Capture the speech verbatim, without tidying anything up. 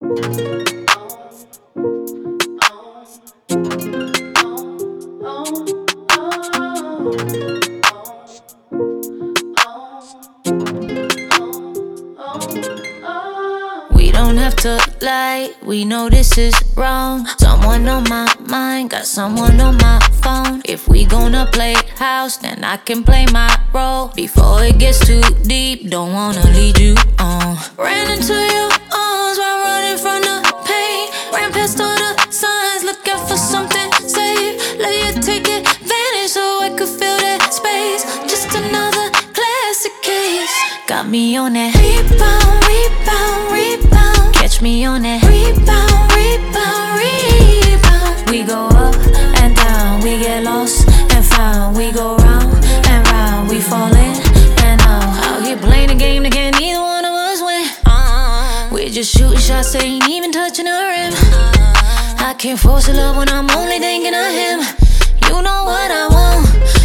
We don't have to lie, we know this is wrong. Someone on my mind, got someone on my phone. If we gonna play house, then I can play my role. Before it gets too deep, don't wanna lead you on. Ran into your arms while running from the pain. Ran past all the signs, looking for something safe. Let you take advantage so I could fill that space. Just another classic case. Got me on that rebound, rebound, rebound. Catch me on that rebound, rebound, rebound. We go up and down, we get lost and found. We go round and round, we fall in and out. Out here playing a game that can't neither one of us win. uh, We're just shooting shots, they ain't even touching the rim. I can't force a love when I'm only thinking of him. You know what I want,